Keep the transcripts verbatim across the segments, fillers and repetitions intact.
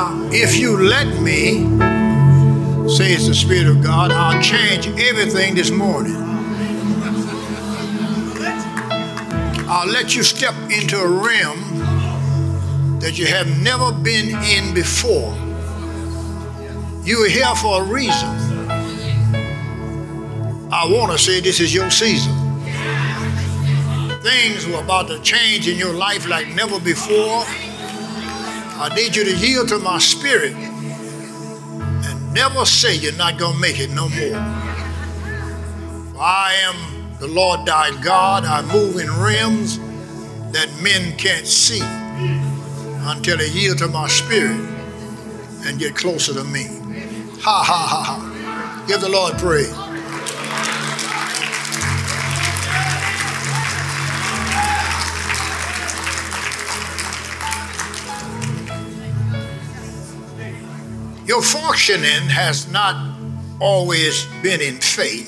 Now, if you let me, says the Spirit of God, I'll change everything this morning. I'll let you step into a realm that you have never been in before. You are here for a reason. I want to say this is your season. Things were about to change in your life like never before. I need you to yield to my spirit and never say you're not going to make it no more. For I am the Lord thy God. I move in realms that men can't see until they yield to my spirit and get closer to me. Ha, ha, ha, ha. Give the Lord praise. Your functioning has not always been in faith.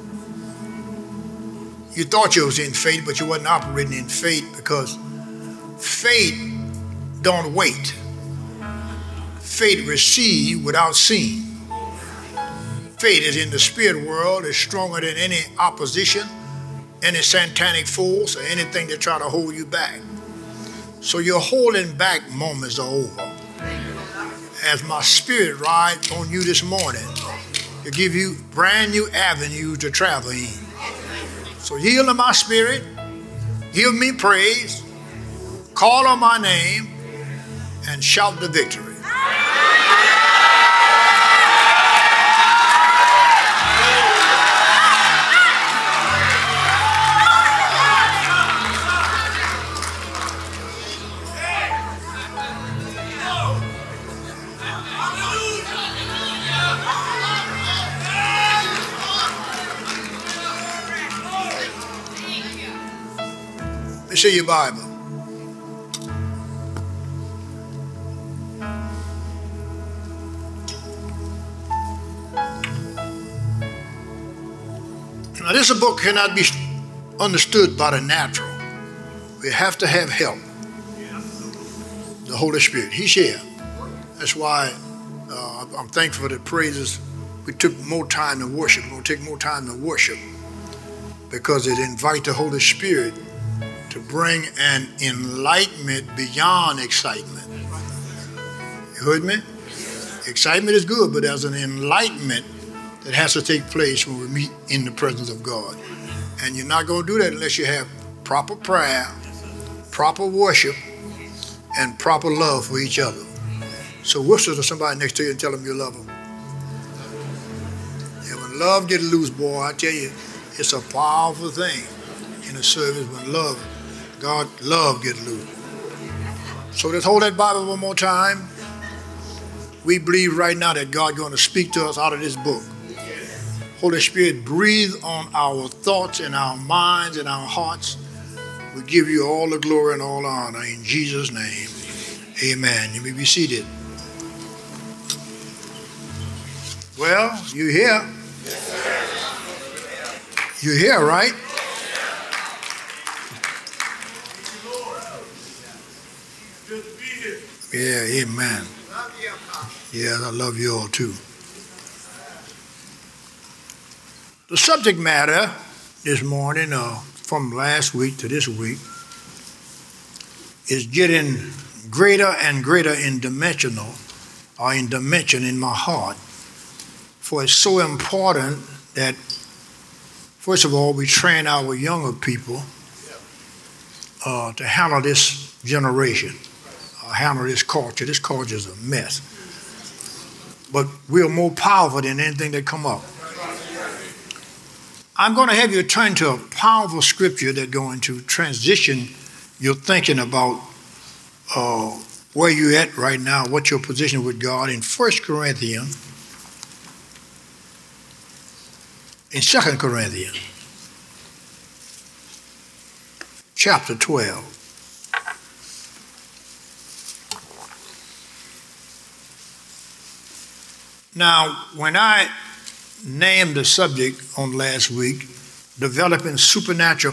You thought you was in faith, but you wasn't operating in faith because faith don't wait. Faith receive without seeing. Faith is in the spirit world, is stronger than any opposition, any satanic force, or anything that try to hold you back. So your holding back moments are over. As my spirit rides on you this morning to give you brand new avenues to travel in. So yield to my spirit, give me praise, call on my name, and shout the victory. Let's see your Bible. Now, this book cannot be understood by the natural. We have to have help. The Holy Spirit. He's here. That's why uh, I'm thankful for the praises. We took more time to worship. We're going to take more time to worship because it invites the Holy Spirit to bring an enlightenment beyond excitement. You heard me? Excitement is good, but there's an enlightenment that has to take place when we meet in the presence of God. And you're not going to do that unless you have proper prayer, proper worship, and proper love for each other. So whisper to somebody next to you and tell them you love them. And when love gets loose, boy, I tell you, it's a powerful thing in a service when love God, love get loose. So let's hold that Bible one more time. We believe right now that God's going to speak to us out of this book. Holy Spirit, breathe on our thoughts and our minds and our hearts. We give you all the glory and all the honor in Jesus' name. Amen. You may be seated. Well, you're here. You're here, right? Yeah, amen. Yeah, I love you all too. The subject matter this morning, uh, from last week to this week, is getting greater and greater in dimensional, or in dimension in my heart. For it's so important that, first of all, we train our younger people uh, to handle this generation. Handle this culture. This culture is a mess. But we're more powerful than anything that come up. I'm going to have you turn to a powerful scripture that's going to transition your thinking about uh, where you're at right now, what your position with God in First Corinthians, in Second Corinthians, chapter twelve. Now, when I named the subject on last week, developing supernatural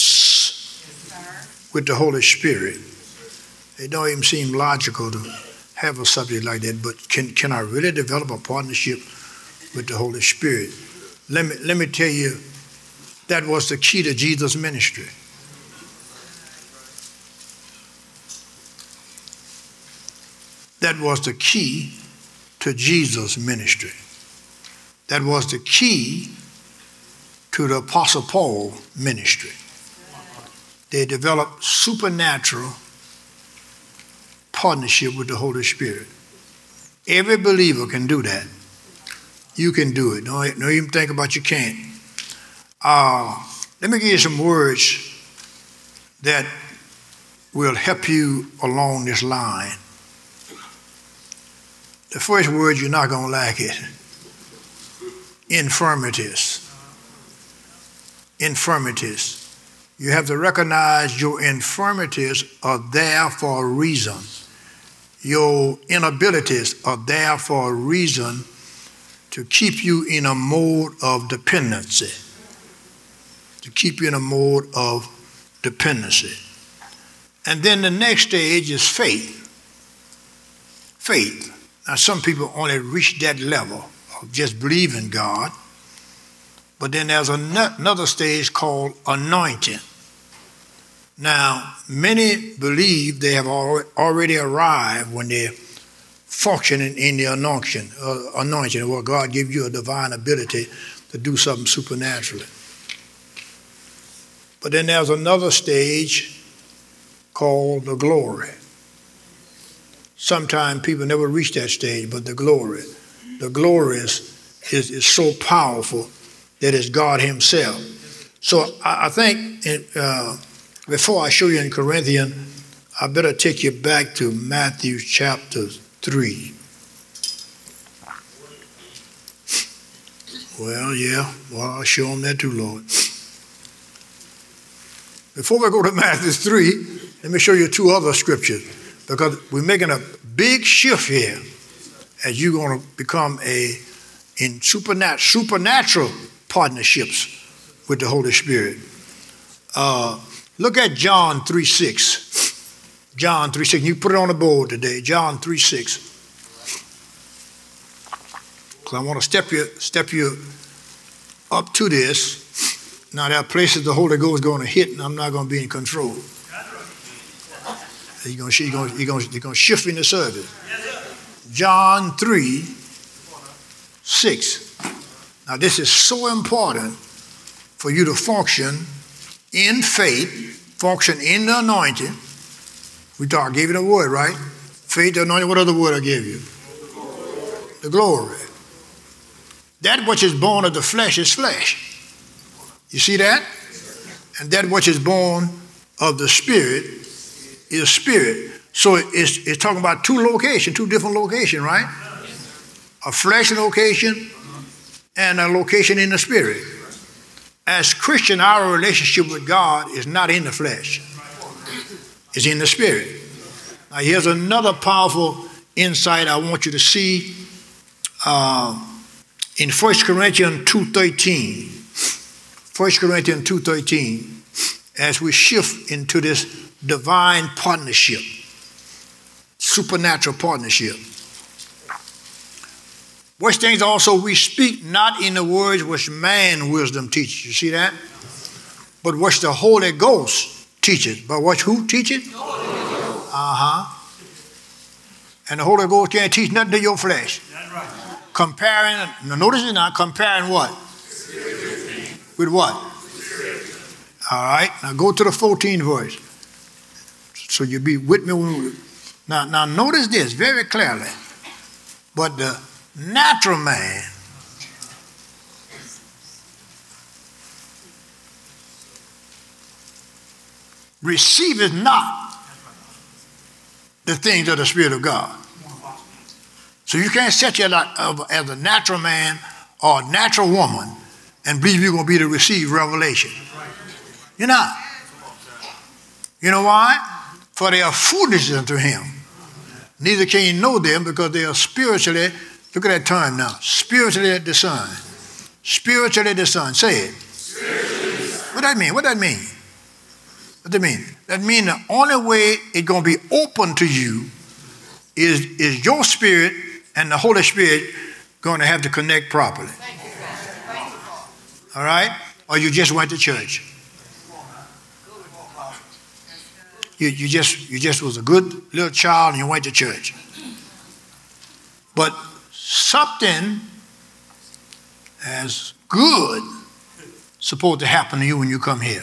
partnerships with the Holy Spirit, it don't even seem logical to have a subject like that, but can, can I really develop a partnership with the Holy Spirit? Let me, let me tell you, that was the key to Jesus' ministry. That was the key to Jesus' ministry. That was the key to the Apostle Paul ministry. They developed supernatural partnership with the Holy Spirit. Every believer can do that. You can do it. Don't, don't even think about you can't. Uh, let me give you some words that will help you along this line. The first word, you're not going to like it. Infirmities. Infirmities. You have to recognize your infirmities are there for a reason. Your inabilities are there for a reason to keep you in a mode of dependency. To keep you in a mode of dependency. And then the next stage is faith. Faith. Now, some people only reach that level of just believing God. But then there's another stage called anointing. Now, many believe they have already arrived when they're functioning in the anointing, uh, anointing, where God gives you a divine ability to do something supernaturally. But then there's another stage called the glory. Sometimes people never reach that stage, but the glory. The glory is, is, is so powerful that it's God himself. So I, I think it, uh, before I show you in Corinthians, I better take you back to Matthew chapter three. Well, yeah, well, I'll show them that too, Lord. Before we go to Matthew three, let me show you two other scriptures, because we're making a big shift here as you're going to become a in supernat- supernatural partnerships with the Holy Spirit. Uh, look at John three six. John three six. You put it on the board today. John three six. Because I want to step you, step you up to this. Now, there are places the Holy Ghost is going to hit, and I'm not going to be in control. You're going to, you're going to, you're going to, you're going to shift in the service. John three six. Now, this is so important for you to function in faith, function in the anointing. We talked, I gave you the word, right? Faith, the anointing. What other word I gave you? The glory. That which is born of the flesh is flesh. You see that? And that which is born of the Spirit is spirit. So it's, it's talking about two locations, two different locations, right? A flesh location and a location in the Spirit. As Christian, our relationship with God is not in the flesh. It's in the Spirit. Now here's another powerful insight I want you to see uh, in First Corinthians two thirteen. First Corinthians two thirteen, as we shift into this divine partnership, supernatural partnership. Which things also we speak not in the words which man wisdom teaches. You see that? But which the Holy Ghost teaches. But what who teaches? Uh-huh. And the Holy Ghost can't teach nothing to your flesh. Right. Comparing, notice it now, comparing what? With what? All right, now go to the fourteenth verse. So you'll be with me. When we, now, now notice this very clearly. But the natural man receiveth not the things of the Spirit of God. So you can't set yourself as a natural man or a natural woman and believe you're going to be to receive revelation. You're not. You know why? For they are foolishness unto him. Neither can you know them, because they are spiritually, look at that term now, spiritually discerned. Spiritually discerned. Say it. What that mean? What that mean? What that mean? That mean the only way it's going to be open to you is, is your spirit and the Holy Spirit going to have to connect properly? All right? Or you just went to church? You, you just you just was a good little child and you went to church. But something as good supposed to happen to you when you come here.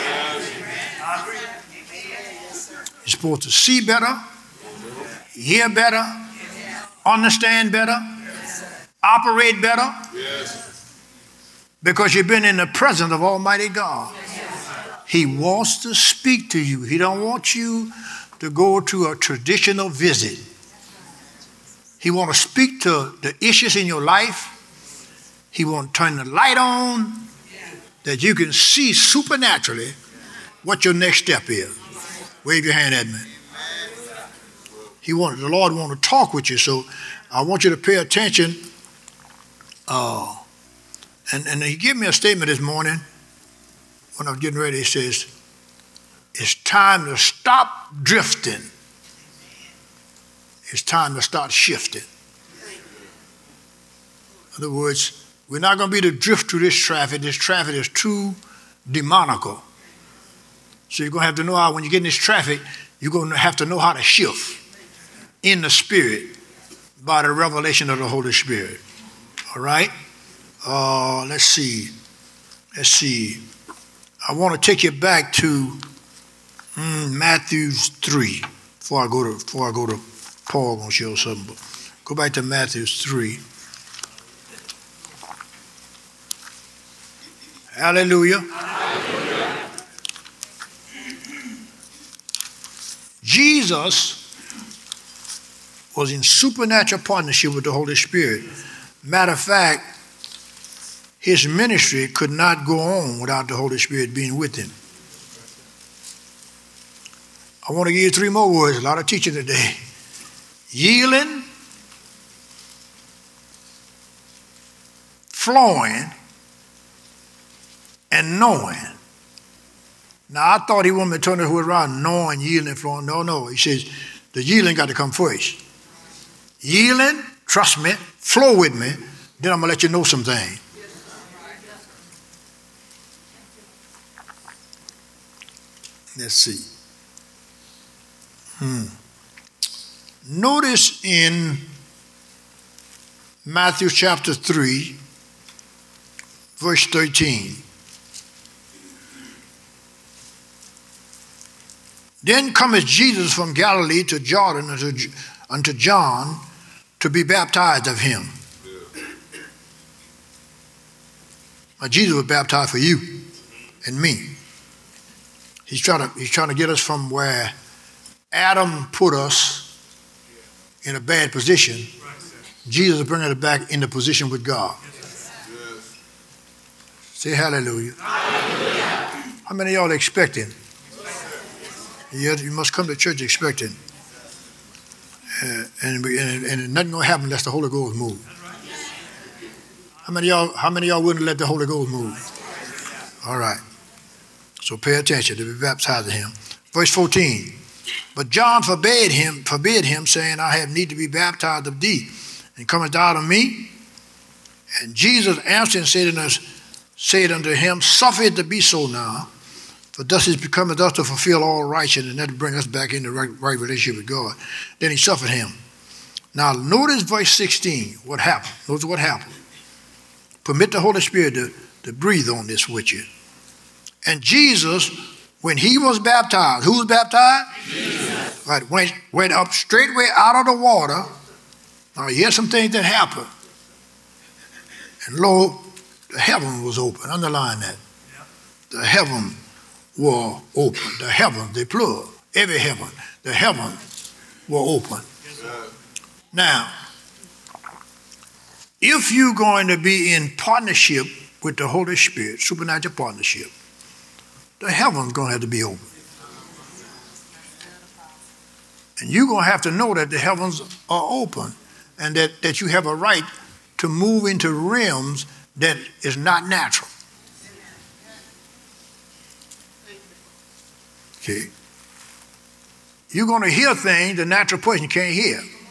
You're supposed to see better, hear better, understand better, operate better, because you've been in the presence of Almighty God. He wants to speak to you. He don't want you to go to a traditional visit. He wants to speak to the issues in your life. He wants to turn the light on that you can see supernaturally what your next step is. Wave your hand at me. He want, the Lord wants to talk with you, so I want you to pay attention. Uh, and, and he gave me a statement this morning. When I was getting ready, he says, it's time to stop drifting. It's time to start shifting. In other words, we're not going to be to drift through this traffic. This traffic is too demonical. So you're going to have to know how, when you get in this traffic, you're going to have to know how to shift in the Spirit by the revelation of the Holy Spirit. All right? Uh, let's see. Let's see. I want to take you back to mm, Matthew three before I go to before I go to Paul. I'm gonna show something. Go back to Matthew three. Hallelujah. Hallelujah. Jesus was in supernatural partnership with the Holy Spirit. Matter of fact, his ministry could not go on without the Holy Spirit being with him. I want to give you three more words. A lot of teaching today. Yielding, flowing, and knowing. Now, I thought he wanted me to turn it around, knowing, yielding, flowing. No, no. He says the yielding got to come first. Yielding, trust me, flow with me, then I'm going to let you know some things. Let's see. Hmm. Notice in Matthew chapter three, verse thirteen. Then cometh Jesus from Galilee to Jordan unto, unto John to be baptized of him. Now, Jesus was baptized for you and me. He's trying to, he's trying to get us from where Adam put us in a bad position. Jesus is bringing it back in the position with God. Say hallelujah. Hallelujah. How many of y'all are expecting? You, you must come to church expecting. Uh, and, and, and nothing going to happen unless the Holy Ghost moves. How many of y'all, how many of y'all wouldn't let the Holy Ghost move? All right. So pay attention to be baptized in him. Verse fourteen. But John forbade him, forbid him, saying, I have need to be baptized of thee, and comest thou to me? And Jesus answered and said unto, us, said unto him, suffer it to be so now, for thus is becometh us to fulfill all righteousness, and that to bring us back into right, right relationship with God. Then he suffered him. Now notice verse sixteen, what happened. Notice what happened. Permit the Holy Spirit to, to breathe on this with you. And Jesus, when he was baptized, who was baptized? Jesus. Right, went, went up straightway out of the water. Now here's some things that happened. And lo, the heaven was open. Underline that. The heaven were open. The heaven, the plural, every heaven, the heaven were open. Now, if you're going to be in partnership with the Holy Spirit, supernatural partnership, the heaven's going to have to be open. And you're going to have to know that the heavens are open and that, that you have a right to move into realms that is not natural. Okay. You're going to hear things the natural person can't hear.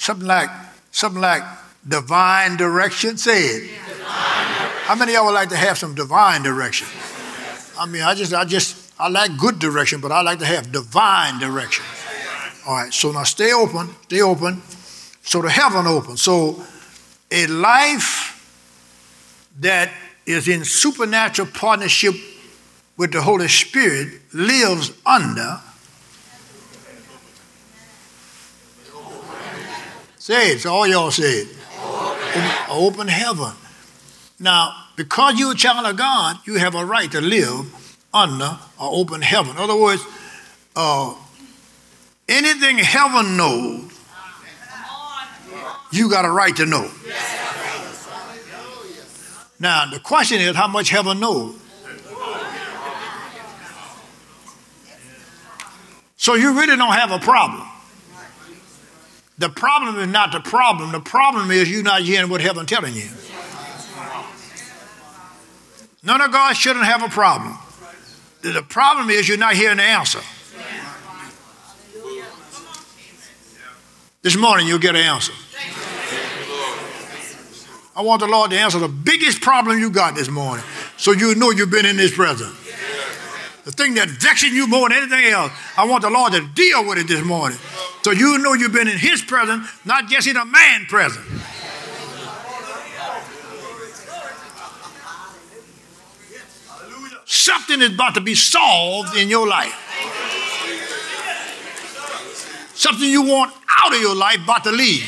Something like, something like divine direction. Say it. How many of y'all would like to have some divine direction? I mean, I just, I just, I like good direction, but I like to have divine direction. All right, so now stay open, stay open. So the heaven open. So a life that is in supernatural partnership with the Holy Spirit lives under. Say it, so all y'all say it. Open, open heaven. Now, because you're a child of God, you have a right to live under an open heaven. In other words, uh, anything heaven knows, you got a right to know. Now, the question is, how much heaven knows? So you really don't have a problem. The problem is not the problem. The problem is you're not hearing what heaven's telling you. None of God shouldn't have a problem. The problem is you're not hearing the answer. This morning you'll get an answer. I want the Lord to answer the biggest problem you got this morning, so you know you've been in His presence. The thing that's vexing you more than anything else, I want the Lord to deal with it this morning, so you know you've been in His presence, not just in a man's presence. Something is about to be solved in your life. Something you want out of your life about to leave.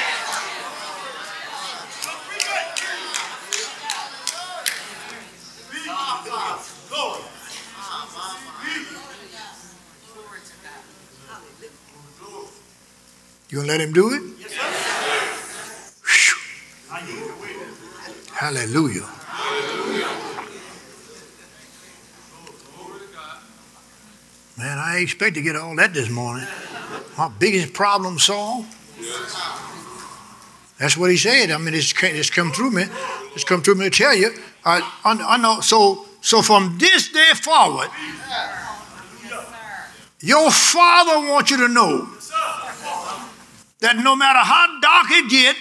You gonna let Him do it? Yes, sir. Hallelujah. Man, I ain't expect to get all that this morning. My biggest problem solved. That's what he said. I mean, it's, it's come through me. It's come through me to tell you. I, I, I know. So, so from this day forward, your Father wants you to know that no matter how dark it gets,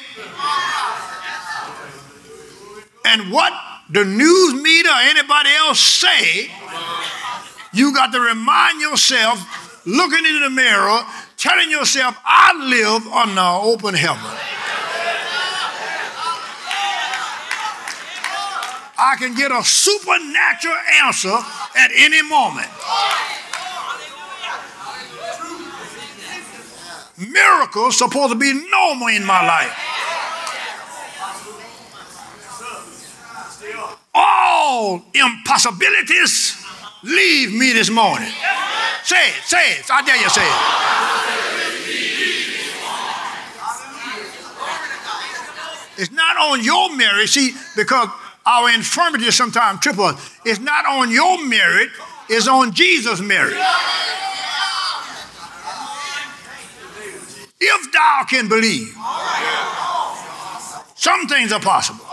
and what the news media or anybody else say, you got to remind yourself, looking into the mirror, telling yourself, I live under an open heaven. I can get a supernatural answer at any moment. Miracles supposed to be normal in my life. All impossibilities leave me this morning. Say it, say it. I dare you say it. It's not on your merit. See, because our infirmities sometimes trip us. It's not on your merit. It's on Jesus' merit. If thou can believe, some things are possible.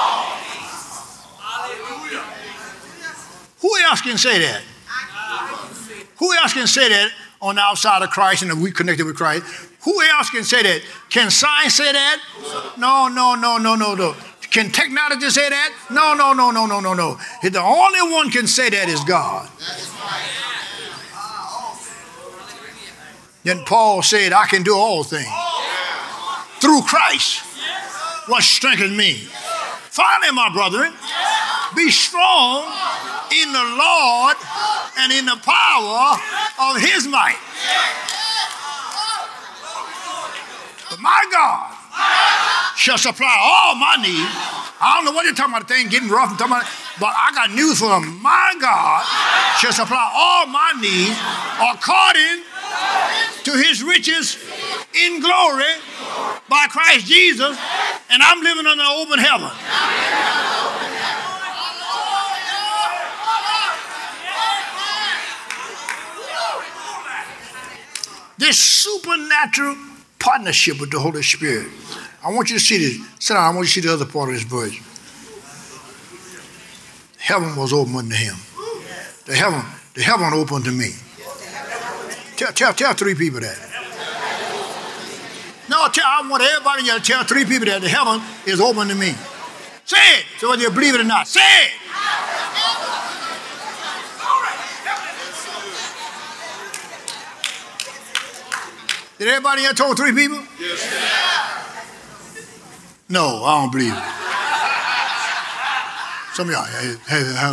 Who else can say that? Who else can say that on the outside of Christ and we connected with Christ? Who else can say that? Can science say that? No, no, no, no, no, no. Can technology say that? No, no, no, no, no, no, no. The only one can say that is God. Then Paul said, I can do all things through Christ, what strengthens me. Finally, my brethren, be strong in the Lord and in the power of His might. But my God shall supply all my needs. I don't know what you're talking about, the thing getting rough and talking about, but I got news for them. My God shall supply all my needs according to His riches in glory by Christ Jesus, and I'm living under an open heaven. This supernatural partnership with the Holy Spirit. I want you to see this. Sit down. I want you to see the other part of this verse. Heaven was open unto him. The heaven, the heaven opened to me. Tell, tell, tell three people that. No, tell, I want everybody to tell three people that the heaven is open to me. Say it. So whether you believe it or not, say it. Did everybody here told three people? Yes. No, I don't believe it. Some of y'all, hey, hey, hey,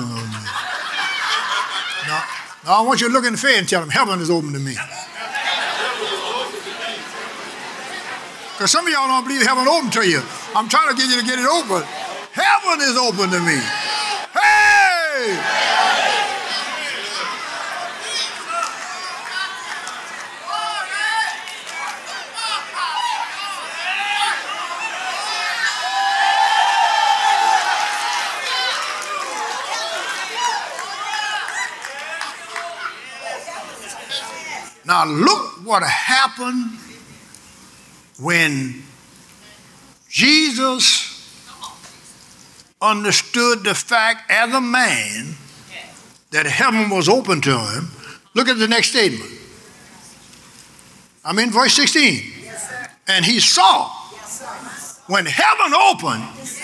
no, no, I want you to look in the face and tell them heaven is open to me. Because some of y'all don't believe heaven open to you. I'm trying to get you to get it open. Heaven is open to me. Hey! Now look what happened when Jesus understood the fact as a man that heaven was open to him. Look at the next statement. I'm in verse sixteen. Yes, sir. And he saw, yes, sir, when heaven opened.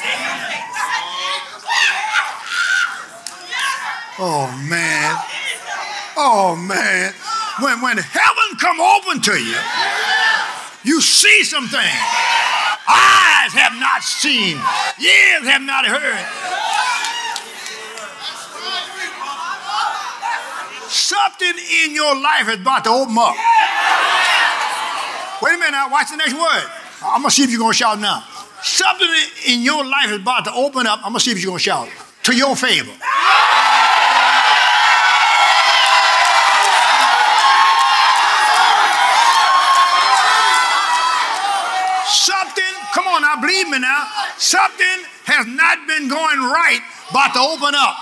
Oh man. Oh man. When, when heaven come open to you, you see some things. Eyes have not seen, ears have not heard. Something in your life is about to open up. Wait a minute now, watch the next word. I'm going to see if you're going to shout now. Something in your life is about to open up. I'm going to see if you're going to shout. To your favor. Something, come on now, believe me now, something has not been going right, about to open up.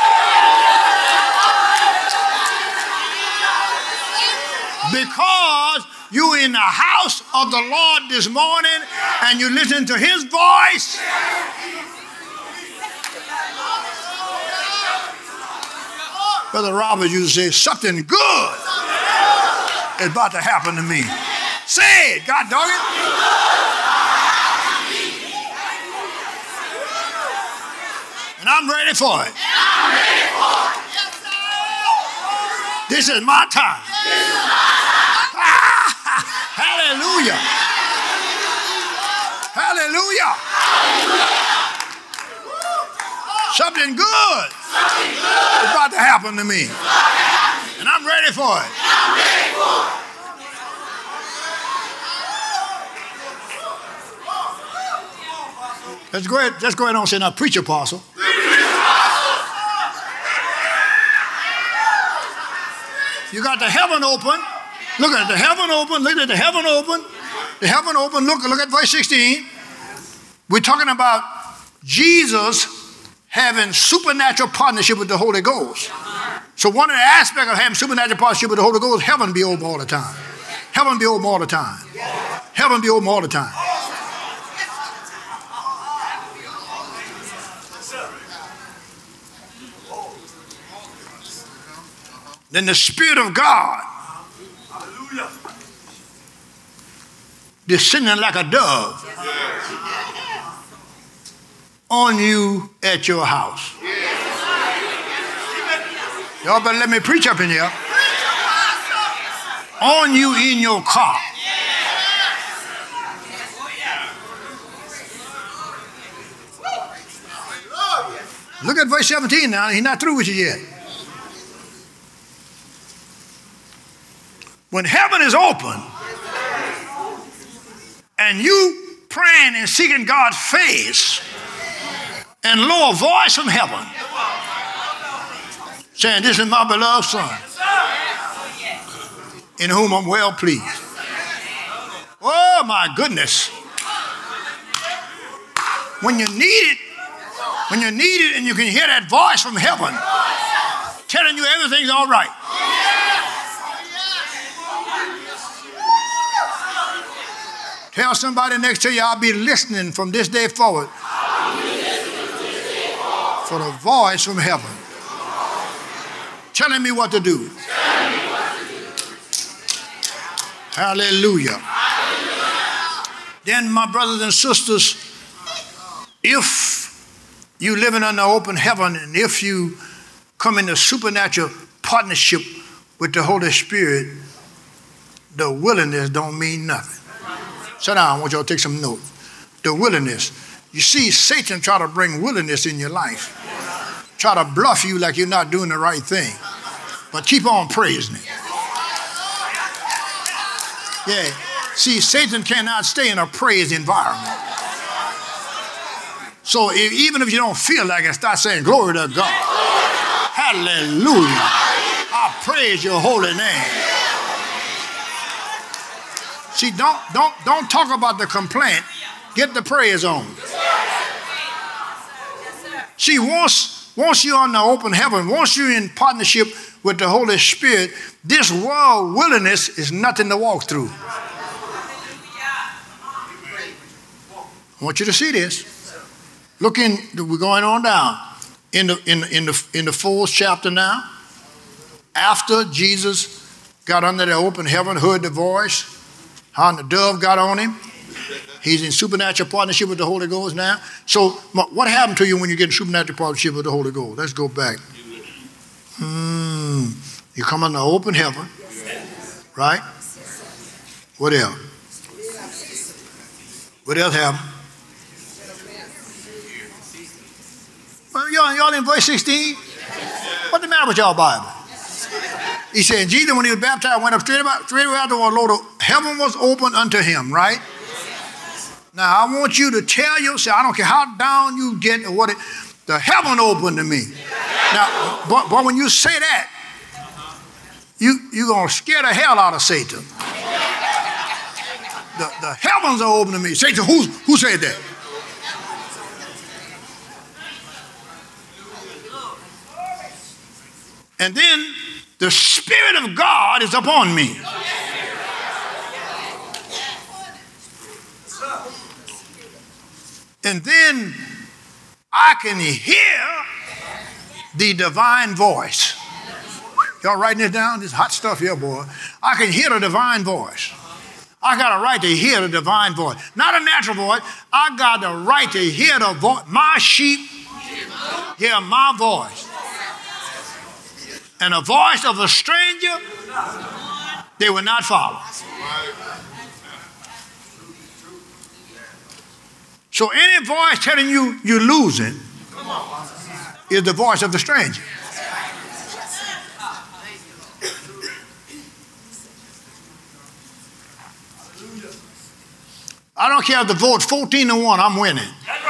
Because you in the house of the Lord this morning and you listen to his voice. Brother Robert used to say, something good is about to happen to me. Say it, God dog it. And I'm ready for it. I'm ready for it. Yes, sir. This is my time. This is my time. Ah, hallelujah. Hallelujah. Hallelujah. Something good, Something good is about to happen to me. And I'm ready for it. And I'm ready for it. Let's go ahead, let's go ahead and say now, preach, apostle. You got the heaven open. Look at the heaven open. Look at the heaven open. The heaven open. Look, look at verse sixteen. We're talking about Jesus having supernatural partnership with the Holy Ghost. So one of the aspects of having supernatural partnership with the Holy Ghost, heaven be open all the time. Heaven be open all the time. Heaven be open all the time. Then the Spirit of God descending like a dove on you at your house. Y'all better let me preach up in here. On you in your car. Look at verse seventeen now. He's not through with you yet. When heaven is open and you praying and seeking God's face and lo, a voice from heaven saying, this is my beloved son in whom I'm well pleased. Oh my goodness. When you need it, when you need it and you can hear that voice from heaven telling you everything's all right. Tell somebody next to you, I'll be listening from this day forward for the voice from heaven telling me what to do. Hallelujah. Then, my brothers and sisters, if you living under open heaven and if you come into supernatural partnership with the Holy Spirit, the willingness don't mean nothing. Sit down, I want y'all to take some notes. The willingness. You see, Satan try to bring willingness in your life. Try to bluff you like you're not doing the right thing. But keep on praising him. Yeah. See, Satan cannot stay in a praise environment. So if, even if you don't feel like it, start saying, glory to God. Hallelujah. I praise your holy name. See, don't, don't, don't talk about the complaint. Get the praise on. See, once, once you're on the open heaven, once you're in partnership with the Holy Spirit, this world willingness is nothing to walk through. I want you to see this. Look in, we're going on down. In the, in, in, the, in the fourth chapter now, after Jesus got under the open heaven, heard the voice, how the dove got on him. He's in supernatural partnership with the Holy Ghost now. So what happened to you when you get in supernatural partnership with the Holy Ghost? Let's go back. Hmm. You come under open heaven, right? What else? What else happened? Well, y'all, y'all in verse sixteen? What's the matter with y'all Bible? He said, Jesus, when he was baptized, went up straight about straight out the Lord. Heaven was open unto him, right? Now, I want you to tell yourself, I don't care how down you get or what, it, the heaven opened to me. Now, but, but when you say that, you, you're going to scare the hell out of Satan. The, the heavens are open to me. Satan, who, who said that? And then the Spirit of God is upon me. And then I can hear the divine voice. Y'all writing this down? This hot stuff here, boy. I can hear the divine voice. I got a right to hear the divine voice. Not a natural voice. I got the right to hear the voice. My sheep hear my voice. And the voice of a stranger, they will not follow. So any voice telling you you're losing is the voice of the stranger. I don't care if the vote's fourteen to one, I'm winning.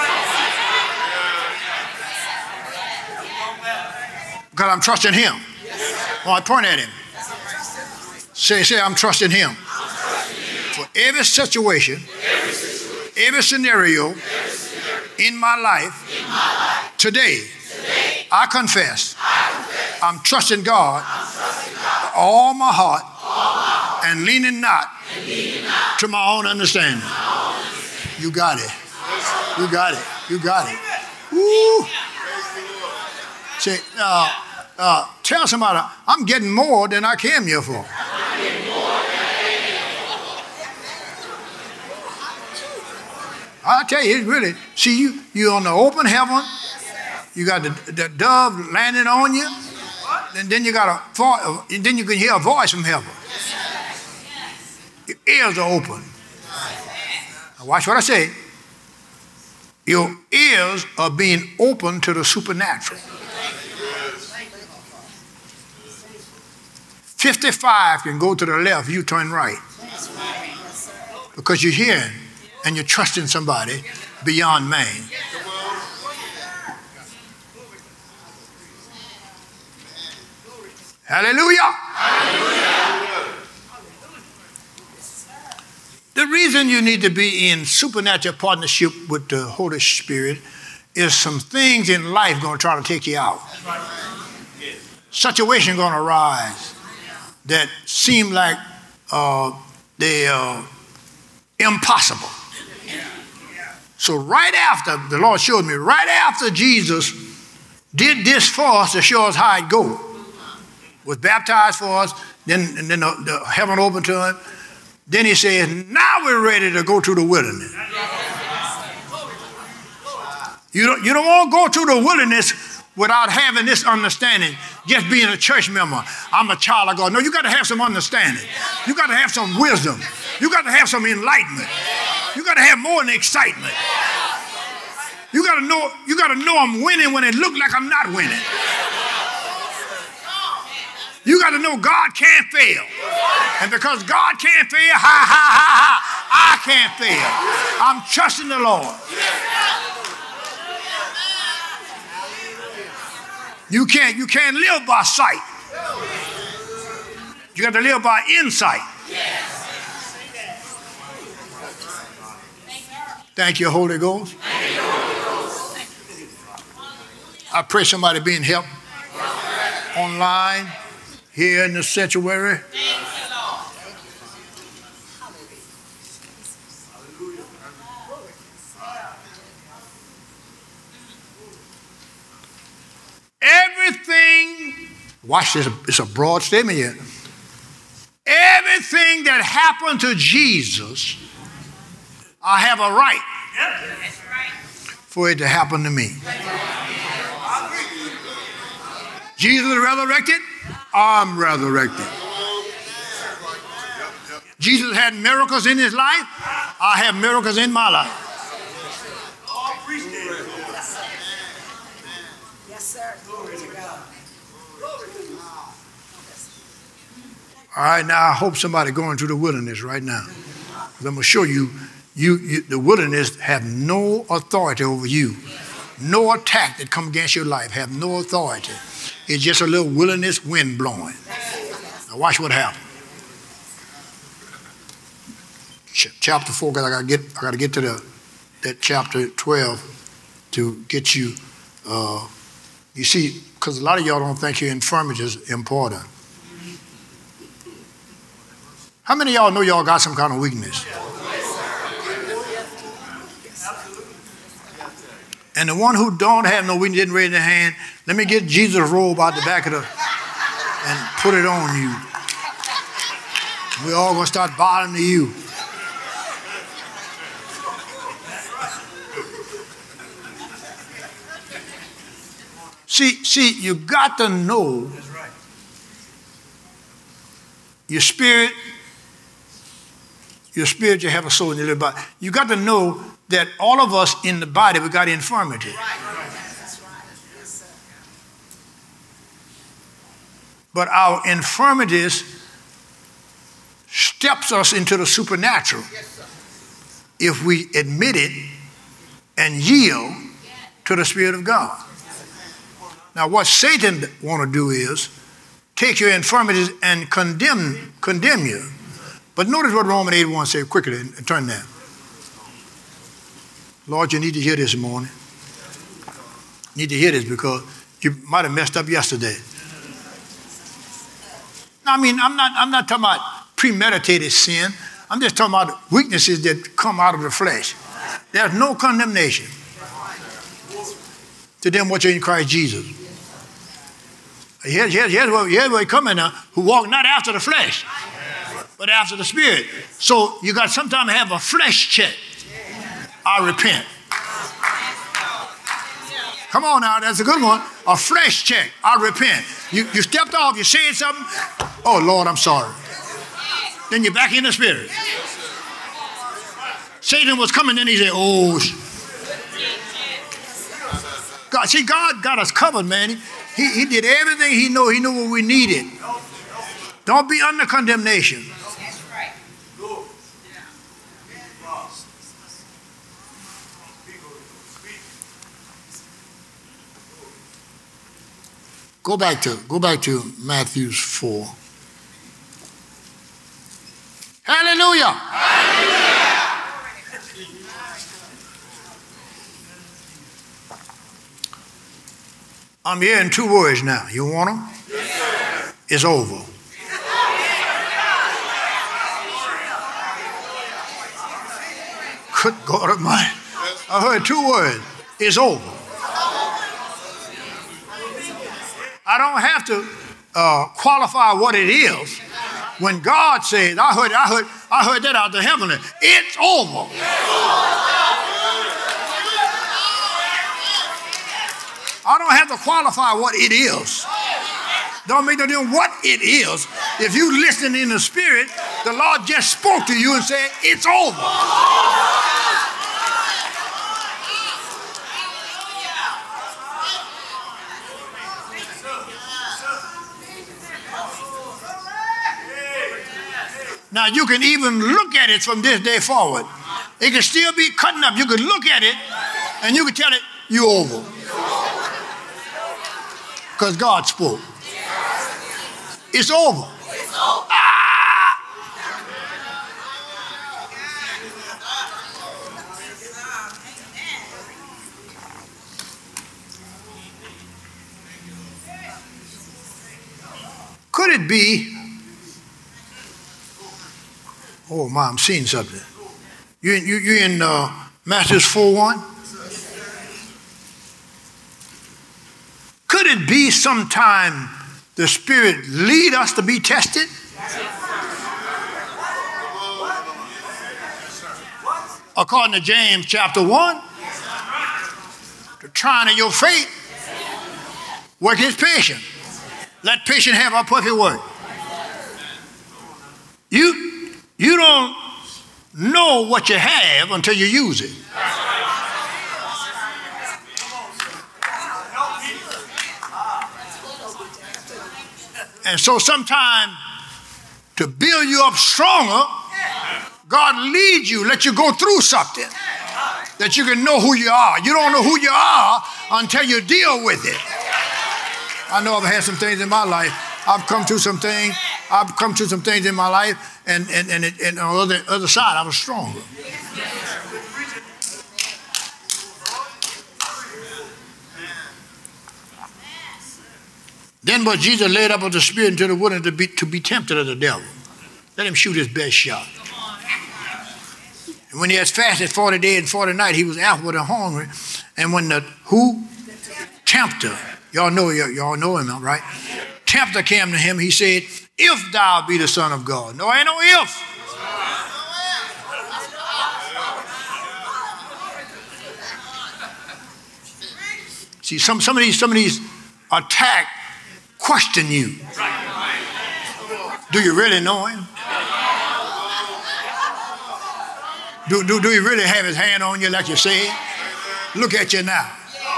Because I'm trusting him. Oh, I point at him. Say, say, I'm trusting him. For every situation, every scenario in my life, today, I confess, I'm trusting God with all my heart and leaning not to my own understanding. You got it. You got it. You got it. Woo. Say, uh, uh, tell somebody, I'm getting more than I came here for. I tell you, it's really, see, you, you're on the open heaven, you got the, the dove landing on you, and then you got a, and then you can hear a voice from heaven. Your ears are open. Now watch what I say. Your ears are being open to the supernatural. fifty-five can go to the left, you turn right. Because you're hearing and you're trusting somebody beyond man. Hallelujah. Hallelujah. The reason you need to be in supernatural partnership with the Holy Spirit is some things in life going to try to take you out. Situation going to arise that seem like uh, they are impossible. So right after, the Lord showed me, right after Jesus did this for us to show us how it go, was baptized for us, then, and then the, the heaven opened to him, Then he says, now we're ready to go to the wilderness. You don't, you don't want to go to the wilderness without having this understanding, just being a church member. I'm a child of God. No, you got to have some understanding. You got to have some wisdom. You got to have some enlightenment. You got to have more than excitement. You got to know, you got to know I'm winning when it looks like I'm not winning. You got to know God can't fail. And because God can't fail, ha, ha, ha, ha, I can't fail. I'm trusting the Lord. You can't, you can't live by sight. You got to live by insight. Thank you, Holy Ghost. I pray somebody being helped online, here in the sanctuary. Everything, watch this, it's a broad statement here. Everything that happened to Jesus, I have a right for it to happen to me. Jesus resurrected, I'm resurrected. Jesus had miracles in his life, I have miracles in my life. All right, now I hope somebody going through the wilderness right now. I'm going to show you, you, you, the wilderness have no authority over you. No attack that come against your life have no authority. It's just a little wilderness wind blowing. Now watch what happens. Ch- chapter four, because I got to get, I got to get to the that chapter twelve to get you. Uh, you see, because a lot of y'all don't think your infirmity is important. How many of y'all know y'all got some kind of weakness? And the one who don't have no weakness didn't raise their hand. Let me get Jesus' robe out the back of the and put it on you. We're all going to start bowing to you. See, see, you got to know your spirit, your spirit, you have a soul in your little body. You got to know that all of us in the body, we got infirmity. But our infirmities steps us into the supernatural if we admit it and yield to the Spirit of God. Now, what Satan want to do is take your infirmities and condemn condemn you. But notice what Romans eight one says quickly and turn there. Lord, you need to hear this morning. You need to hear this because you might have messed up yesterday. I mean, I'm not, I'm not talking about premeditated sin. I'm just talking about weaknesses that come out of the flesh. There's no condemnation to them which are in Christ Jesus. Here's, here's, here's, where, here's where he coming now, who walk not after the flesh, but after the Spirit. So you got sometimes have a flesh check. I repent. Come on now, that's a good one. A flesh check. I repent. You, you stepped off, you said something. Oh, Lord, I'm sorry. Then you're back in the Spirit. Satan was coming in, he said, oh. God, see, God got us covered, man. He, he, he did everything he knew. He knew what we needed. Don't be under condemnation. Go back to go back to Matthew four. Hallelujah. Hallelujah. I'm hearing two words now. You want them? Yes, sir. It's over. Good God Almighty. I heard two words. It's over. I don't have to uh, qualify what it is. When God says, I heard, I heard, I heard that out the heavenly. It's over. I don't have to qualify what it is. Don't make no difference what it is. If you listen in the spirit, the Lord just spoke to you and said, it's over. Now you can even look at it from this day forward. It can still be cutting up. You can look at it and you can tell it, you're over. Because God spoke. It's over. Ah! Could it be, oh my, I'm seeing something. You you you in uh, Matthew four one? Could it be sometime the Spirit lead us to be tested? According to James chapter one, the trying of your faith, work his patience. Let patience have her perfect work. You, you don't know what you have until you use it. And so sometime to build you up stronger, God leads you, let you go through something that you can know who you are. You don't know who you are until you deal with it. I know I've had some things in my life. I've come through some things. I've come through some things in my life, and and and, it, and on the other, other side, I was stronger. Then but Jesus laid up of the Spirit into the wilderness to be, to be tempted of the devil. Let him shoot his best shot. And when he had fasted forty days and forty nights, he was outward and hungry. And when the who? Tempter. Y'all know, y'all know him, right? Tempter came to him. He said, if thou be the Son of God. No, ain't no if. See, some, some of these, some of these attack question you. Do you really know him? Do, do, do he really have his hand on you like you said? Look at you now.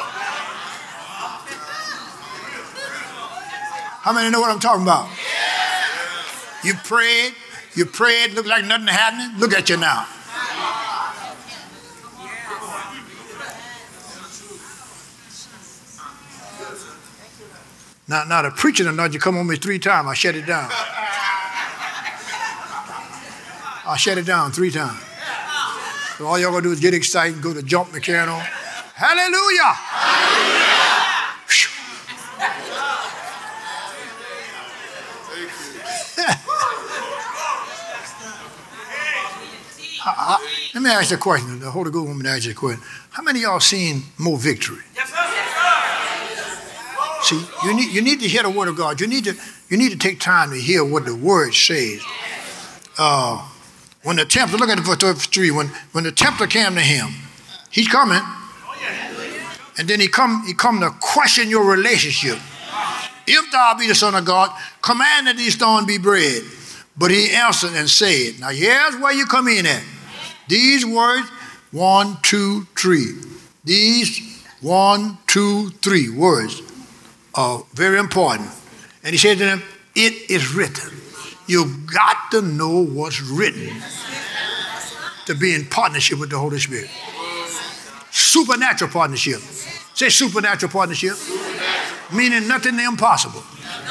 How many know what I'm talking about? You prayed, you prayed, looked like nothing happening. Look at you now. Now, now the preacher done you come on me three times. I shut it down. I shut it down three times. So all y'all gonna do is get excited and go to jump mechanical. Hallelujah! Hallelujah. I, I, let me ask you a question. The Holy Ghost woman asked you a question. How many of y'all seen more victory? Yes, sir. See, you need you need to hear the word of God. You need to you need to take time to hear what the word says. Uh, when the tempter, look at the verse three. When when the tempter came to him, he's coming, and then he come he come to question your relationship. If thou be the Son of God, command that these stones be bread. But he answered and said, now here's where you come in at. These words, one, two, three. These one, two, three words are very important. And he said to them, it is written. You've got to know what's written to be in partnership with the Holy Spirit. Supernatural partnership. Say supernatural partnership. Supernatural. Meaning nothing impossible.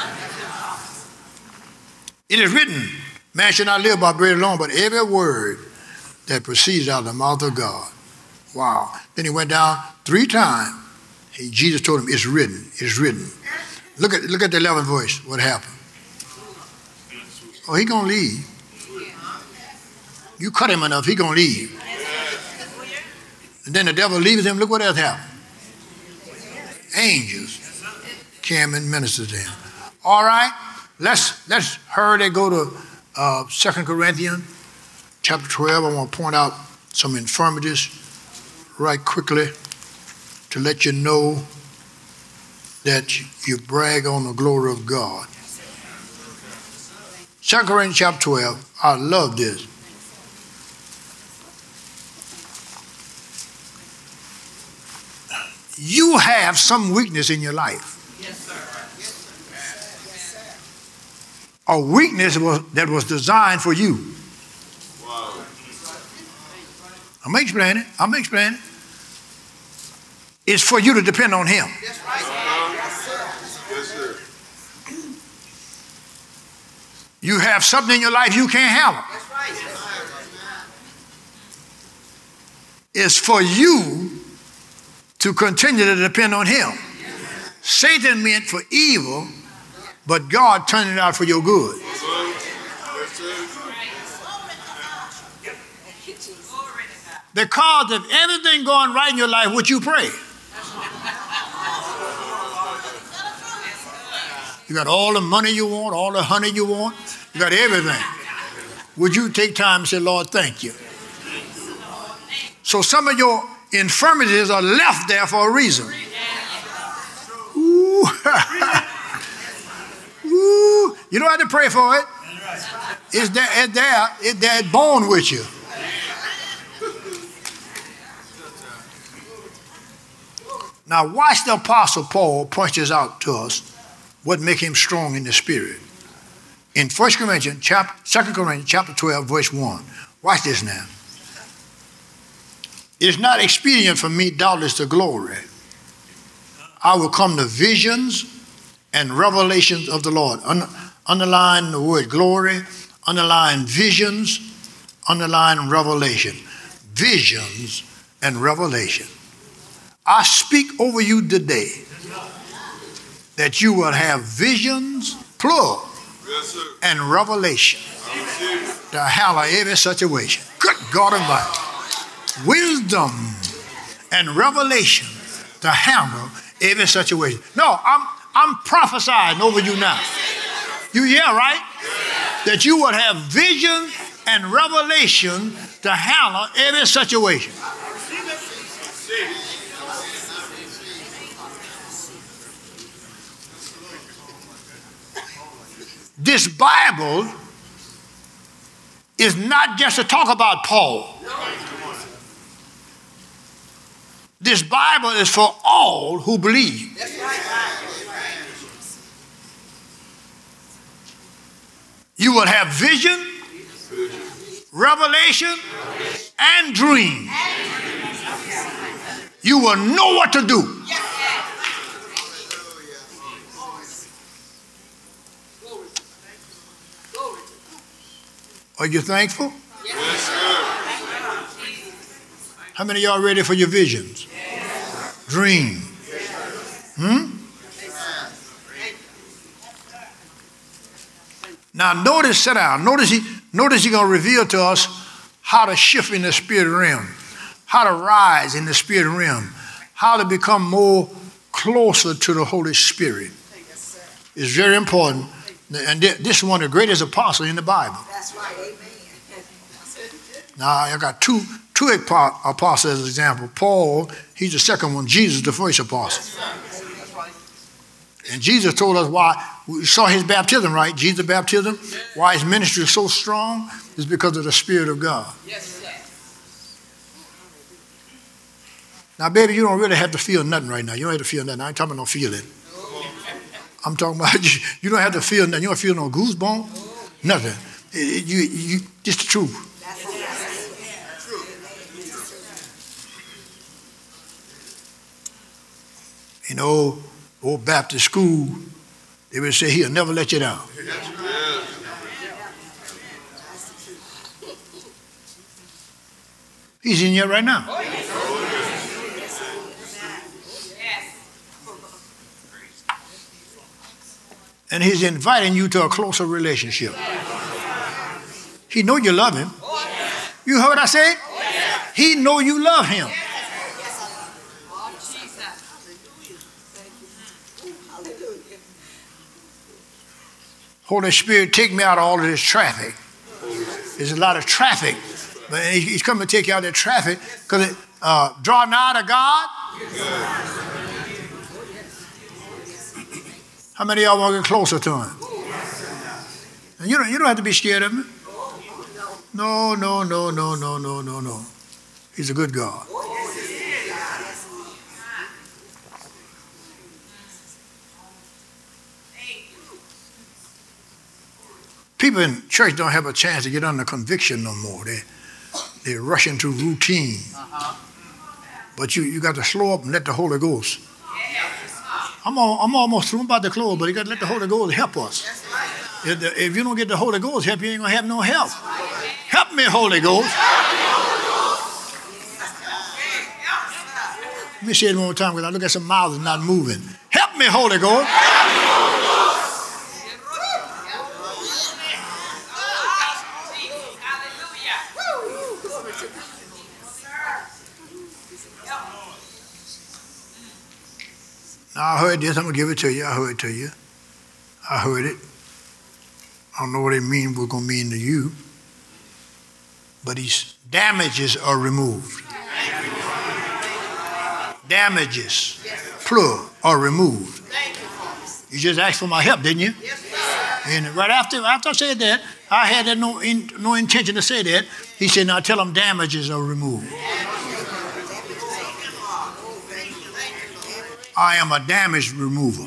It is written, man shall not live by bread alone, but every word that proceeds out of the mouth of God. Wow. Then he went down three times. He, Jesus told him, it's written, it's written. Look at look at the eleventh verse, what happened. Oh, he gonna leave. You cut him enough, he gonna leave. And then the devil leaves him, look what else happened. Angels came and ministered to him. All right. Let's let's hurry go to uh, Second Corinthians chapter twelve, I want to point out some infirmities right quickly to let you know that you brag on the glory of God. Second Corinthians chapter twelve, I love this. You have some weakness in your life. Yes, sir. A weakness was, that was designed for you. Wow. I'm explaining. I'm explaining. It's for you to depend on Him. That's right. Yes, sir. Yes, sir. You have something in your life you can't handle. That's right. It's for you to continue to depend on Him. Satan meant for evil, but God turned it out for your good. Because of everything going right in your life, would you pray? You got all the money you want, all the honey you want, you got everything. Would you take time and say, Lord, thank you? So some of your infirmities are left there for a reason. Ooh. Ooh. You don't have to pray for it. It's there, it's there, it's there, it's born with you. Now watch the Apostle Paul point this out to us, what make him strong in the Spirit. In First Corinthians, chapter, Second Corinthians chapter twelve, verse one. Watch this now. It is not expedient for me, doubtless, to glory. I will come to visions and revelations of the Lord. Un- underline the word glory, underline visions, underline revelation. Visions and revelation. I speak over you today that you will have visions, plural, yes, and revelation to handle every situation. Good God Almighty. Wisdom and revelation to handle every situation. No, I'm I'm prophesying over you now. You hear, right? That you will have vision and revelation to handle every situation. This Bible is not just to talk about Paul. This Bible is for all who believe. You will have vision, revelation, and dream. You will know what to do. Are you thankful? Yes, sir. How many of y'all ready for your visions? Yes. Dream. Hmm? Now notice, sit down. Notice he, notice he's going to reveal to us how to shift in the spirit realm, how to rise in the spirit realm, how to become more closer to the Holy Spirit. It's very important. And this is one of the greatest apostles in the Bible. That's right. Amen. Now, I got two, two apostles as an example. Paul, he's the second one. Jesus, the first apostle. And Jesus told us why, we saw his baptism, right? Jesus' baptism. Why his ministry is so strong is because of the Spirit of God. Yes, sir. Now, baby, you don't really have to feel nothing right now. You don't have to feel nothing. I ain't talking about no feeling. I'm talking about you, you don't have to feel nothing. You don't feel no goosebumps, nothing. It, it, you, you, just the truth. In old, old Baptist school, they would say, he'll never let you down. He's in here right now. And he's inviting you to a closer relationship. He know you love him. You heard what I said? He know you love him. Holy Spirit, take me out of all of this traffic. There's a lot of traffic But he, he's coming to take you out of that traffic because uh, draw nigh to God. How many of y'all want to get closer to him? And you don't, you don't have to be scared of him. No, no, no, no, no, no, no, no. He's a good God. People in church don't have a chance to get under conviction no more. They, they rush into routine. But you, you got to slow up and let the Holy Ghost. I'm, all, I'm almost through. I'm about to close, but you got to let the Holy Ghost help us. If, the, if you don't get the Holy Ghost help, you ain't going to have no help. Help me, Holy Ghost. Let me say it one more time because I look at some mouths not moving. Help me, Holy Ghost. Now, I heard this. I'm going to give it to you. I heard it to you. I heard it. I don't know what it means, what it's going to mean to you. But these damages are removed. Damages, plural, are removed. You just asked for my help, didn't you? And right after, after I said that, I had no, in, no intention to say that. He said, now tell them damages are removed. I am a damage remover.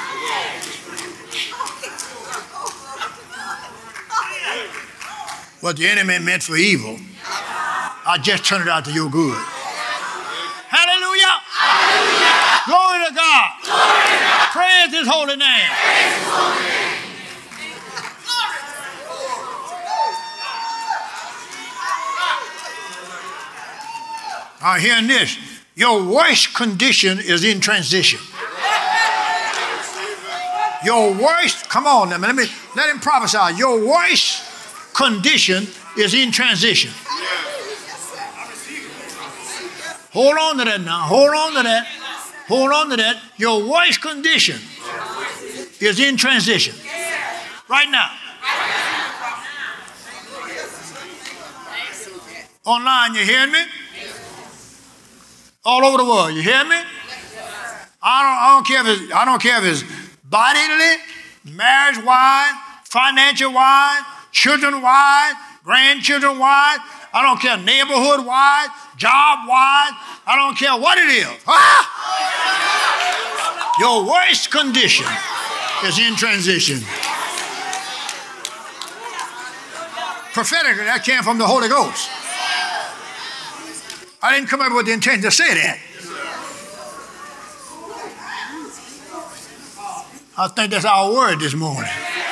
What the enemy meant for evil, I just turned it out to your good. Hallelujah. Hallelujah. Glory to God. Glory to God. Praise his holy name. Praise his holy name. I'm hearing this. Your worst condition is in transition. Your worst, come on now, let me let him prophesy. Your worst condition is in transition. Hold on to that now. Hold on to that. Hold on to that. Your worst condition is in transition. Right now. Online, you hearing me? All over the world, you hear me? I don't, I don't care if it's, I don't care if it's bodily, marriage-wise, financial-wise, children-wise, grandchildren-wise. I don't care neighborhood-wise, job-wise. I don't care what it is. Ah! Your worst condition is in transition. Prophetically, that came from the Holy Ghost. I didn't come up with the intent to say that. I think that's our word this morning.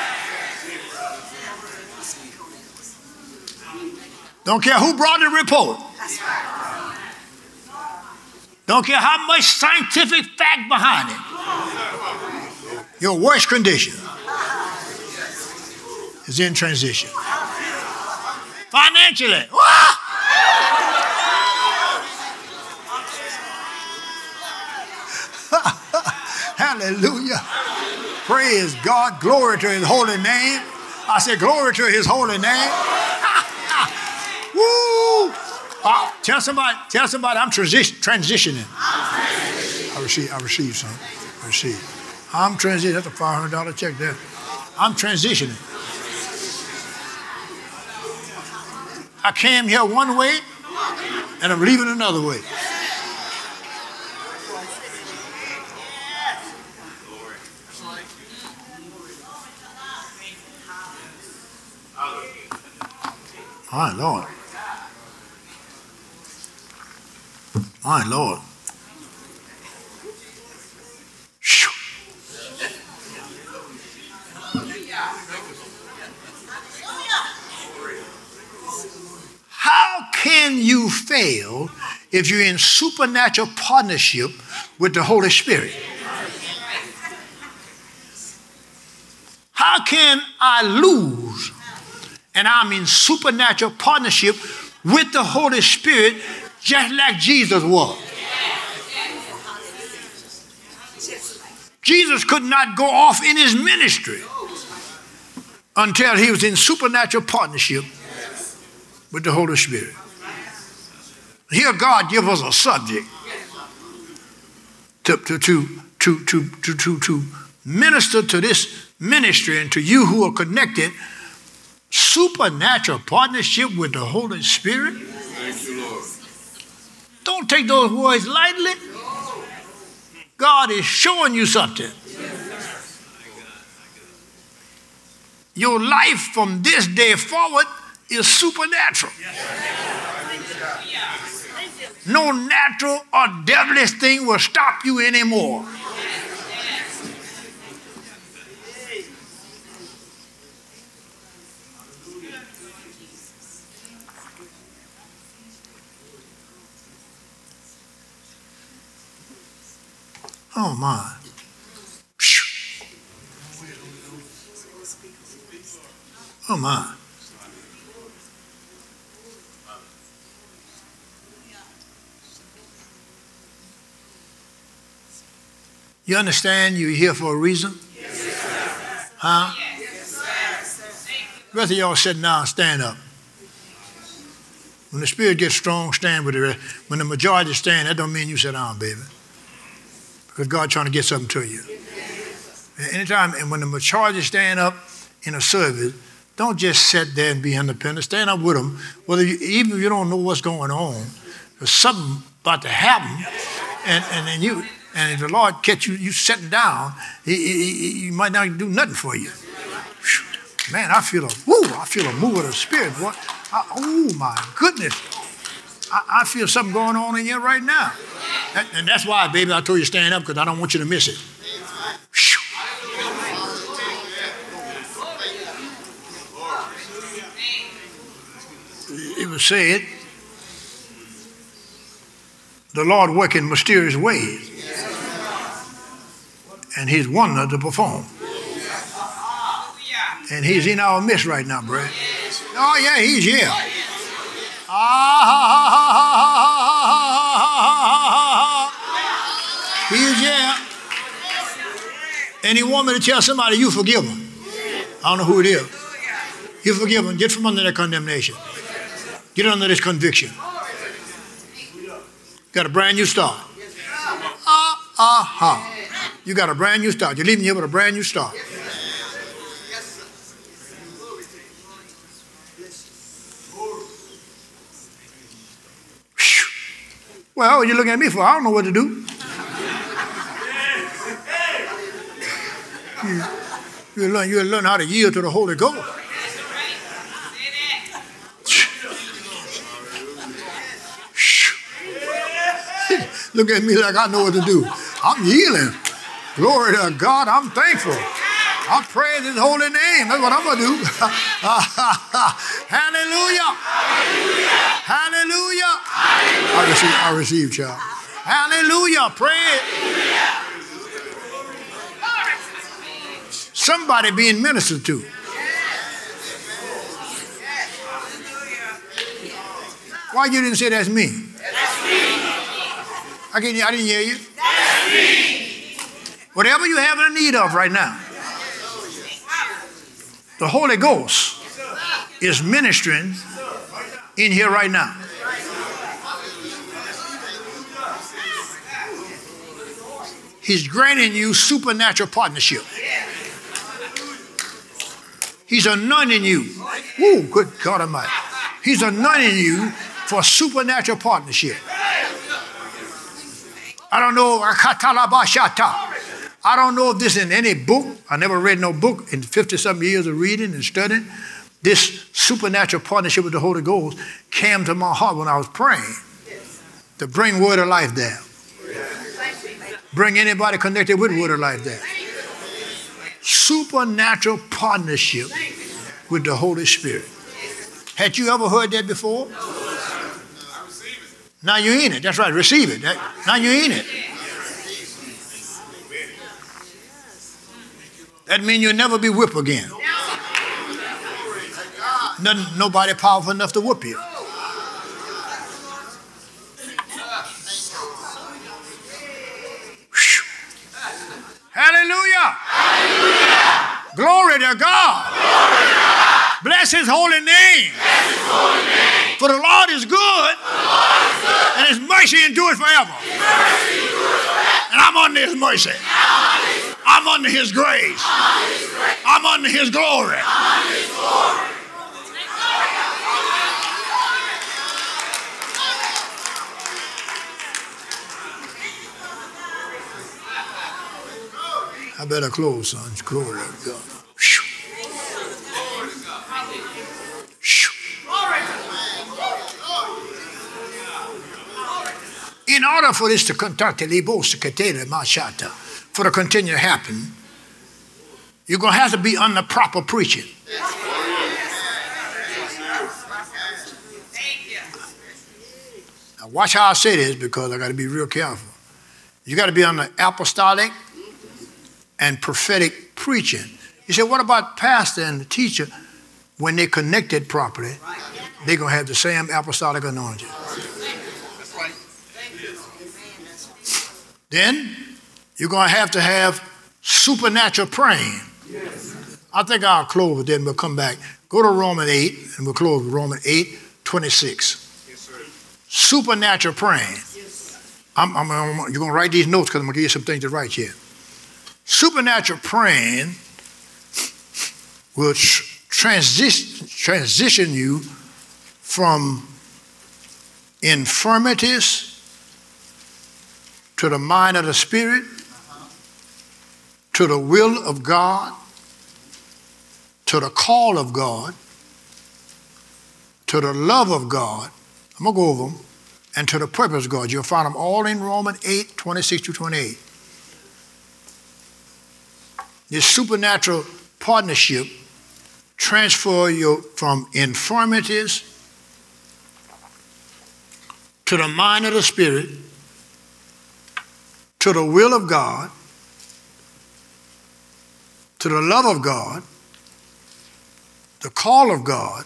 Don't care who brought the report. Don't care how much scientific fact behind it. Your worst condition is in transition. Financially. Ah! Hallelujah. Praise God. Glory to his holy name. I said glory to his holy name. Woo! Uh, tell somebody, tell somebody I'm transi- transitioning. I receive, I receive son. I receive. I'm transitioning. That's a five hundred dollars check there. I'm transitioning. I came here one way and I'm leaving another way. My Lord. My Lord. Shoo. How can you fail if you're in supernatural partnership with the Holy Spirit? How can I lose? And I'm in supernatural partnership with the Holy Spirit, just like Jesus was. Jesus could not go off in his ministry until he was in supernatural partnership with the Holy Spirit. Here God give us a subject to, to, to, to, to, to, to, to minister to this ministry and to you who are connected. Supernatural partnership with the Holy Spirit. Thank you, Lord. Don't take those words lightly. God is showing you something. Your life from this day forward is supernatural. No natural or devilish thing will stop you anymore. Oh my. Oh my. You understand you're here for a reason? Yes, sir. Huh? Yes, sir. The rest of y'all sitting down, stand up. When the Spirit gets strong, stand with the rest. When the majority stand, that don't mean you sit down, baby. Because God's trying to get something to you. And anytime, and when the majority stand up in a service, don't just sit there and be independent. Stand up with them. Whether you, even if you don't know what's going on, there's something about to happen, and and then you and if the Lord catch you, you sitting down, he, he, he might not do nothing for you. Man, I feel a woo, I feel a move of the Spirit, boy. I, oh my goodness, I, I feel something going on in here right now, that, and that's why, baby, I told you to stand up because I don't want you to miss it. It was said, the Lord work in mysterious ways, and He's wonder to perform. And He's in our midst right now, bro. Oh yeah, He's here. Ah, He's here. And He want me to tell somebody you forgive them. I don't know who it is. You forgive them. Get from under that condemnation. Get under this conviction. Got a brand new start. Ah, ah, ha. You got a brand new start. You're leaving here with a brand new start. Well, what are you looking at me for? I don't know what to do. You, you, learn, you learn how to yield to the Holy Ghost. Look at me like I know what to do. I'm yielding. Glory to God. I'm thankful. I praise His holy name. That's what I'm going to do. Hallelujah. Hallelujah. Hallelujah. I receive, I receive, child. Hallelujah. Praise. Somebody being ministered to. Why you didn't say that's me? That's me. I, can, I didn't hear you. That's me. Whatever you have in need of right now, the Holy Ghost is ministering in here right now. He's granting you supernatural partnership. He's anointing you. Woo, good God Almighty. He's anointing you for supernatural partnership. I don't know. I don't know if this is in any book. I never read no book in fifty-something years of reading and studying. This supernatural partnership with the Holy Ghost came to my heart when I was praying to bring Word of Life down. Bring anybody connected with Word of Life down. Supernatural partnership with the Holy Spirit. Had you ever heard that before? Now you're in it. That's right. Receive it. Now you're in it. That means you'll never be whipped again. Nothing, nobody powerful enough to whoop you. Hallelujah. Hallelujah. Glory to God. Glory to God. Bless Bless his holy name. Bless his holy name. For the Lord is good, For the Lord is good. and his mercy endures forever. His mercy endures forever. And I'm under his mercy. I'm under his grace. I'm under his glory. I'm under his glory. I better close, son. Glory to God. Whew. Whew. In order for this to continue, for to continue to happen, you're going to have to be under proper preaching. Now watch how I say this, because I got to be real careful. You got to be under apostolic and prophetic preaching. You say, what about pastor and the teacher? When they're connected properly, they're going to have the same apostolic anointing. Then you're going to have to have supernatural praying. I think I'll close with that and we'll come back. Go to Romans eight, and we'll close with Romans eight, twenty-six. Yes, sir. Supernatural praying. I'm, I'm, I'm, you're going to write these notes because I'm going to give you some things to write here. Supernatural praying will tr- transition, transition you from infirmities to the mind of the Spirit, to the will of God, to the call of God, to the love of God. I'm going to go over them. And to the purpose of God. You'll find them all in Romans eight, twenty-six to twenty-eight. This supernatural partnership transfer you from infirmities to the mind of the Spirit, to the will of God, to the love of God, the call of God,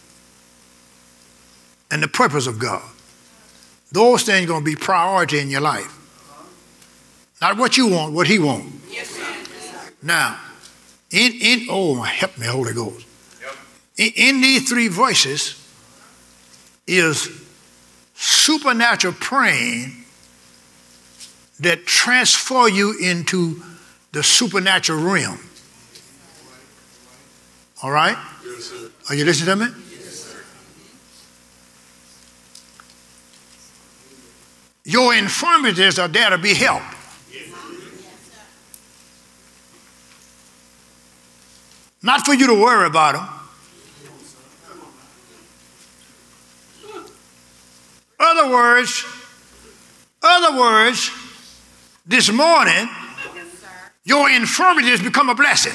and the purpose of God. Those things are going to be priority in your life. Not what you want, what he wants. Yes, sir. Now, in, in oh, help me, Holy Ghost. In, in these three voices is supernatural praying that transfer you into the supernatural realm. All right? Yes, sir. Are you listening to me? Yes, sir. Your infirmities are there to be helped. Not for you to worry about them. Other words, other words, this morning, your infirmities become a blessing.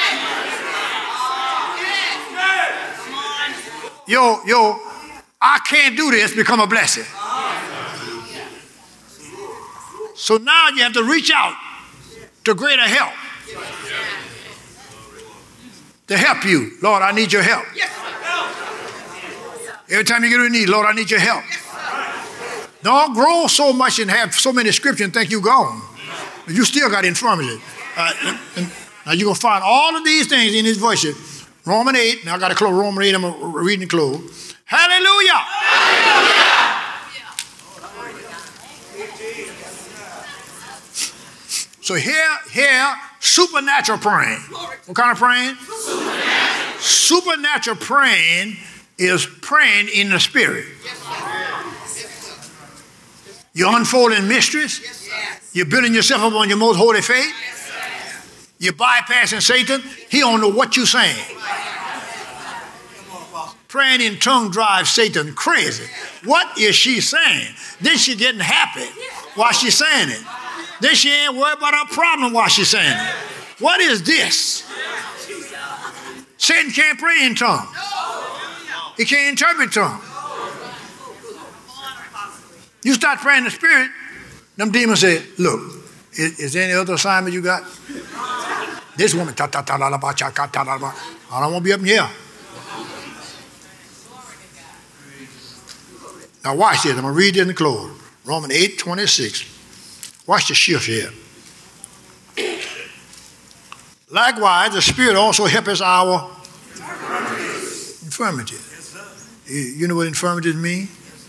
Yo, yo, I can't do this become a blessing. So now you have to reach out to greater help. To help you. Lord, I need your help. Every time you get a need, Lord, I need your help. Don't grow so much and have so many scriptures and think you're gone. But you still got infirmity. Uh, and, and now you're going to find all of these things in his voice. Romans eight. Now I got to close Romans eight. I'm going to read and close. Hallelujah. Hallelujah. So here, here, supernatural praying. What kind of praying? Supernatural. Supernatural praying is praying in the Spirit. You're unfolding mysteries. You're building yourself up on your most holy faith. You're bypassing Satan. He don't know what you're saying. Praying in tongue drives Satan crazy. What is she saying? Then she getting happy while she's saying it. Then she ain't worried about her problem while she's saying it. What is this? Satan can't pray in tongues. He can't interpret tongues. You start praying in the Spirit, them demons say, look, is, is there any other assignment you got? This woman, ta ta ta la la ba cha ka ta la ba. I don't want to be up in here. Now watch this. I'm going to read it in the close. Romans eight, twenty-six. Watch the shift here. Likewise, the Spirit also helps our Infirmity. You, you know what infirmities mean?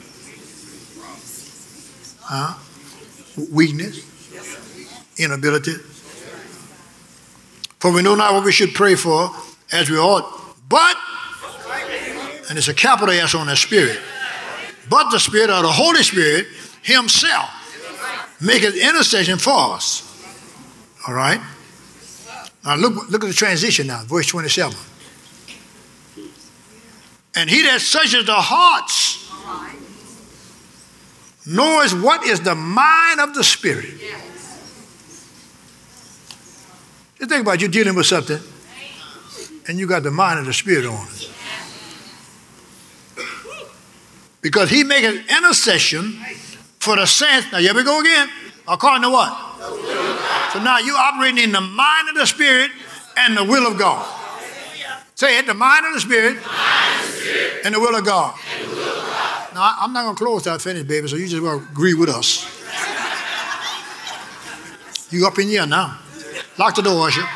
Huh? Weakness, inability. For we know not what we should pray for as we ought, but, and it's a capital S on the Spirit, but the Spirit or the Holy Spirit himself maketh intercession for us. All right? Now look, look at the transition now, verse twenty-seven. And he that searches the hearts knows what is the mind of the Spirit. Just think about you dealing with something and you got the mind of the Spirit on it. Because he maketh intercession for the saints. Now here we go again. According to what? So now you're operating in the mind of the Spirit and the will of God. Say it, the mind of the Spirit, and the will of God. Now, I'm not going to close till I finish, baby, so you just want to agree with us. You up in here now. Lock the door, usher.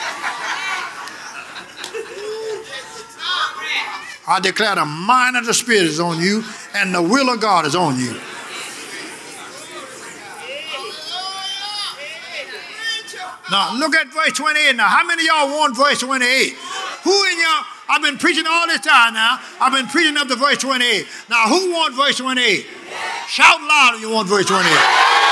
I declare the mind of the Spirit is on you, and the will of God is on you. Now, look at verse twenty-eight now. How many of y'all want verse twenty-eight? Who in y'all? I've been preaching all this time now. I've been preaching up to verse twenty-eight. Now, who wants verse twenty-eight? Shout loud if you want verse twenty-eight.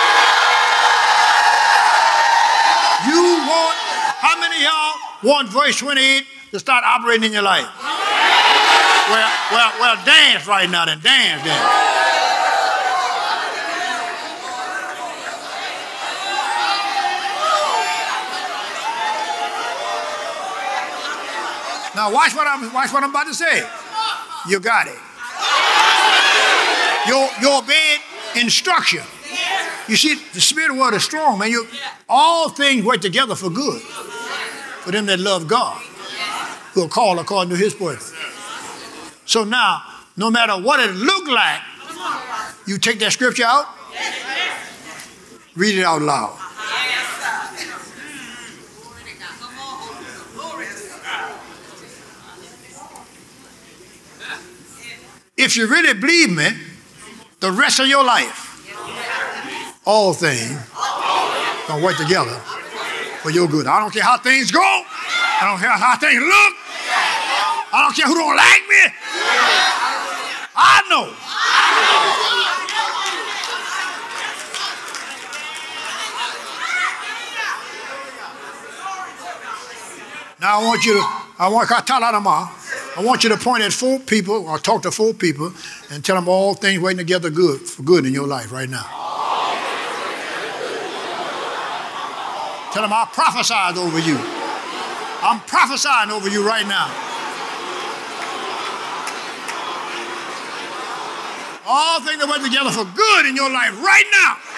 You want, how many of y'all want verse twenty-eight to start operating in your life? Well, well, well, dance right now then. Dance then. Now watch what I'm watch what I'm about to say. You got it. You're, you're obeying instruction. You see, the spirit world is strong, man. You, all things work together for good for them that love God, who are called according to his purpose. So now, no matter what it look like, you take that scripture out, read it out loud. If you really believe me, the rest of your life, all things gonna work together for your good. I don't care how things go. I don't care how things look. I don't care who don't like me. I know. Now I want you to, I want I want you to point at four people or talk to four people and tell them all things working together good for good in your life right now. Tell them I prophesied over you. I'm prophesying over you right now. All things that work together for good in your life right now.